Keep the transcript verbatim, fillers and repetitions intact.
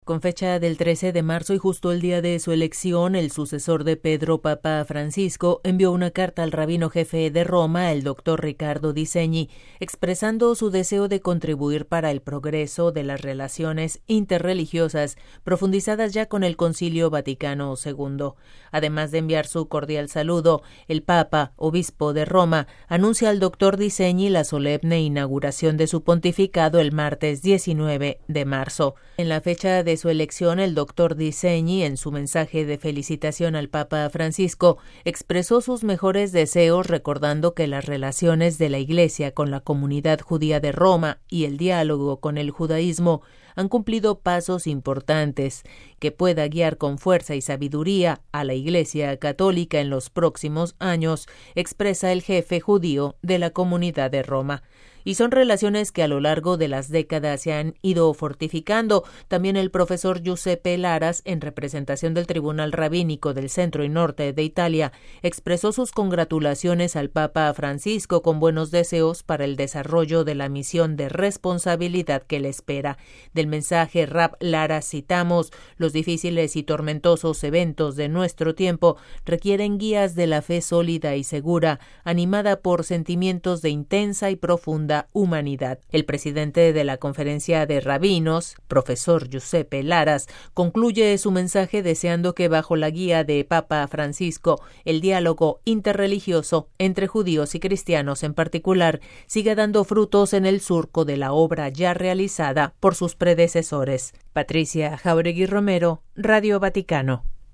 Con fecha del trece de marzo y justo el día de su elección, el sucesor de Pedro Papa Francisco envió una carta al rabino jefe de Roma, el doctor Riccardo Di Segni, expresando su deseo de contribuir para el progreso de las relaciones interreligiosas, profundizadas ya con el Concilio Vaticano segundo. Además de enviar su cordial saludo, el Papa, obispo de Roma, anuncia al doctor Di Segni la solemne inauguración de su pontificado el martes diecinueve de marzo. En la fecha de su elección, el doctor Di Segni, en su mensaje de felicitación al Papa Francisco, expresó sus mejores deseos, recordando que las relaciones de la Iglesia con la comunidad judía de Roma y el diálogo con el judaísmo han cumplido pasos importantes, que pueda guiar con fuerza y sabiduría a la Iglesia católica en los próximos años, expresa el jefe judío de la comunidad de Roma. Y son relaciones que a lo largo de las décadas se han ido fortificando. También el profesor Giuseppe Laras, en representación del Tribunal Rabínico del Centro y Norte de Italia, expresó sus congratulaciones al Papa Francisco con buenos deseos para el desarrollo de la misión de responsabilidad que le espera. Del mensaje Rab Laras citamos: los difíciles y tormentosos eventos de nuestro tiempo requieren guías de la fe sólida y segura, animada por sentimientos de intensa y profunda humanidad. El presidente de la Conferencia de Rabinos, profesor Giuseppe Laras, concluye su mensaje deseando que bajo la guía de Papa Francisco el diálogo interreligioso entre judíos y cristianos en particular siga dando frutos en el surco de la obra ya realizada por sus predecesores. Patricia Jauregui Romero, Radio Vaticano.